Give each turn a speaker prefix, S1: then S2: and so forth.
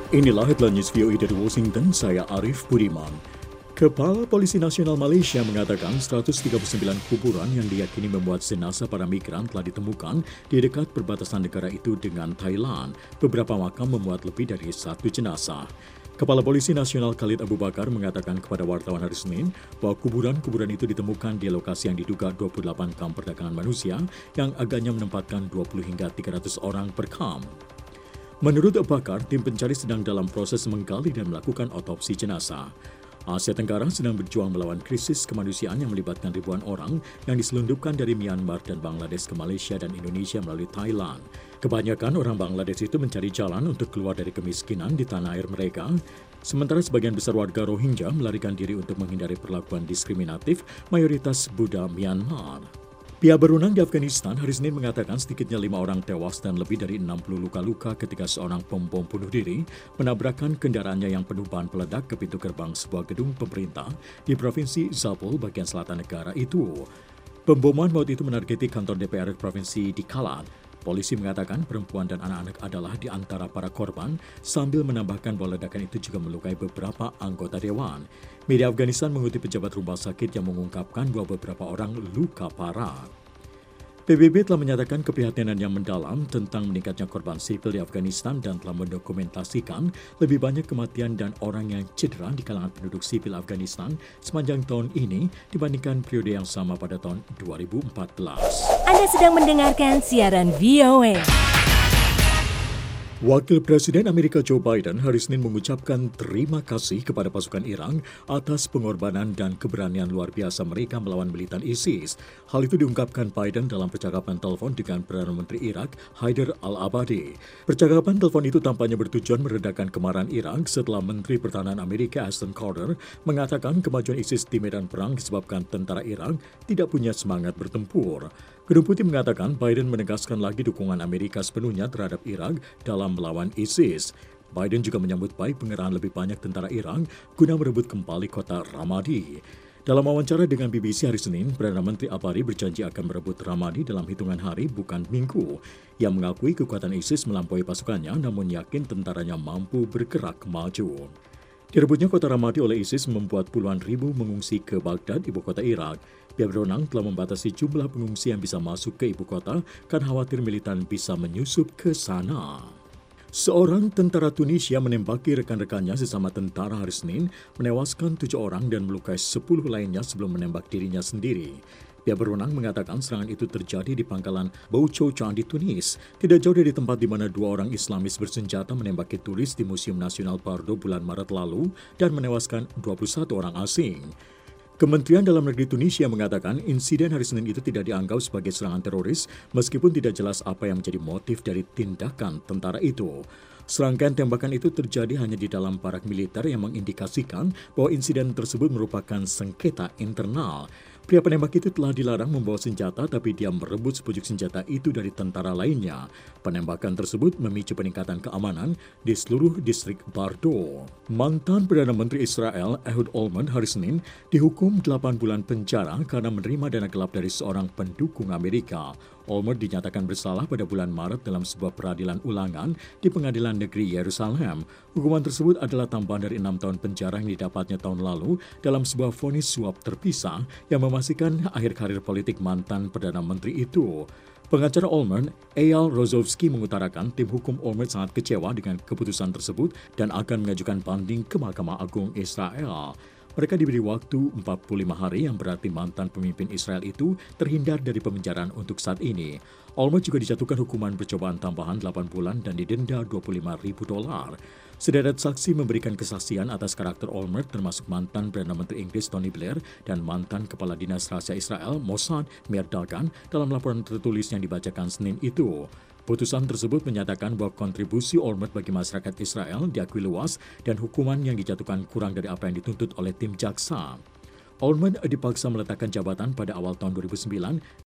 S1: Inilah headline news VOA dari Washington, saya Arif Budiman. Kepala Polisi Nasional Malaysia mengatakan 139 kuburan yang diyakini memuat jenazah para migran telah ditemukan di dekat perbatasan negara itu dengan Thailand. Beberapa makam memuat lebih dari satu jenazah. Kepala Polisi Nasional Khalid Abu Bakar mengatakan kepada wartawan hari Senin bahwa kuburan-kuburan itu ditemukan di lokasi yang diduga 28 kamp perdagangan manusia yang agaknya menempatkan 20 hingga 300 orang per kamp. Menurut Bakar, tim pencari sedang dalam proses menggali dan melakukan otopsi jenazah. Asia Tenggara sedang berjuang melawan krisis kemanusiaan yang melibatkan ribuan orang yang diselundupkan dari Myanmar dan Bangladesh ke Malaysia dan Indonesia melalui Thailand. Kebanyakan orang Bangladesh itu mencari jalan untuk keluar dari kemiskinan di tanah air mereka, sementara sebagian besar warga Rohingya melarikan diri untuk menghindari perlakuan diskriminatif mayoritas Buddha Myanmar. Pihak berwenang di Afghanistan hari Senin mengatakan sedikitnya 5 orang tewas dan lebih dari 60 luka-luka ketika seorang pembom bunuh diri menabrakkan kendaraannya yang penuh bahan peledak ke pintu gerbang sebuah gedung pemerintah di Provinsi Zabul bagian selatan negara itu. Pemboman maut itu menargeti kantor DPR Provinsi di Kalat. Polisi mengatakan perempuan dan anak-anak adalah di antara para korban, sambil menambahkan bahwa ledakan itu juga melukai beberapa anggota dewan. Media Afghanistan mengutip pejabat rumah sakit yang mengungkapkan bahwa beberapa orang luka parah. PBB telah menyatakan keprihatinan yang mendalam tentang meningkatnya korban sipil di Afghanistan dan telah mendokumentasikan lebih banyak kematian dan orang yang cedera di kalangan penduduk sipil Afghanistan sepanjang tahun ini dibandingkan periode yang sama pada tahun 2014.
S2: Anda sedang mendengarkan siaran VOA.
S1: Wakil Presiden Amerika Joe Biden hari Senin mengucapkan terima kasih kepada pasukan Irak atas pengorbanan dan keberanian luar biasa mereka melawan militan ISIS. Hal itu diungkapkan Biden dalam percakapan telepon dengan Perdana Menteri Irak, Haider al-Abadi. Percakapan telepon itu tampaknya bertujuan meredakan kemarahan Irak setelah Menteri Pertahanan Amerika Ashton Carter mengatakan kemajuan ISIS di medan perang disebabkan tentara Irak tidak punya semangat bertempur. Gedung Putih mengatakan Biden menegaskan lagi dukungan Amerika sepenuhnya terhadap Irak dalam melawan ISIS. Biden juga menyambut baik pengerahan lebih banyak tentara Irak guna merebut kembali kota Ramadi. Dalam wawancara dengan BBC hari Senin, Perdana Menteri Abadi berjanji akan merebut Ramadi dalam hitungan hari bukan minggu. Ia mengakui kekuatan ISIS melampaui pasukannya namun yakin tentaranya mampu bergerak maju. Direbutnya kota Ramadi oleh ISIS membuat puluhan ribu mengungsi ke Baghdad, ibu kota Irak. Pihak berwenang telah membatasi jumlah pengungsi yang bisa masuk ke ibu kota karena khawatir militan bisa menyusup ke sana. Seorang tentara Tunisia menembaki rekan-rekannya sesama tentara hari Senin, menewaskan 7 orang dan melukai 10 lainnya sebelum menembak dirinya sendiri. Pihak berwenang mengatakan serangan itu terjadi di pangkalan Bouchoucha di Tunis, tidak jauh dari tempat di mana 2 orang Islamis bersenjata menembaki turis di Museum Nasional Bardo bulan Maret lalu dan menewaskan 21 orang asing. Kementerian Dalam Negeri Tunisia mengatakan insiden hari Senin itu tidak dianggap sebagai serangan teroris meskipun tidak jelas apa yang menjadi motif dari tindakan tentara itu. Serangkaian tembakan itu terjadi hanya di dalam barak militer yang mengindikasikan bahwa insiden tersebut merupakan sengketa internal. Pria penembak itu telah dilarang membawa senjata tapi dia merebut sepucuk senjata itu dari tentara lainnya. Penembakan tersebut memicu peningkatan keamanan di seluruh distrik Bardo. Mantan Perdana Menteri Israel Ehud Olmert hari Senin dihukum 8 bulan penjara karena menerima dana gelap dari seorang pendukung Amerika. Olmert dinyatakan bersalah pada bulan Maret dalam sebuah peradilan ulangan di Pengadilan Negeri Yerusalem. Hukuman tersebut adalah tambahan dari 6 tahun penjara yang didapatnya tahun lalu dalam sebuah vonis suap terpisah yang memastikan akhir karir politik mantan Perdana Menteri itu. Pengacara Olmert, Eyal Rozovsky mengutarakan tim hukum Olmert sangat kecewa dengan keputusan tersebut dan akan mengajukan banding ke Mahkamah Agung Israel. Mereka diberi waktu 45 hari yang berarti mantan pemimpin Israel itu terhindar dari pemenjaraan untuk saat ini. Olmert juga dijatuhkan hukuman percobaan tambahan 8 bulan dan didenda $25.000. Sederet saksi memberikan kesaksian atas karakter Olmert termasuk mantan Perdana Menteri Inggris Tony Blair dan mantan Kepala Dinas Rahasia Israel Mossad Meir Dagan dalam laporan tertulis yang dibacakan Senin itu. Putusan tersebut menyatakan bahwa kontribusi Olmert bagi masyarakat Israel diakui luas dan hukuman yang dijatuhkan kurang dari apa yang dituntut oleh tim jaksa. Olmert dipaksa meletakkan jabatan pada awal tahun 2009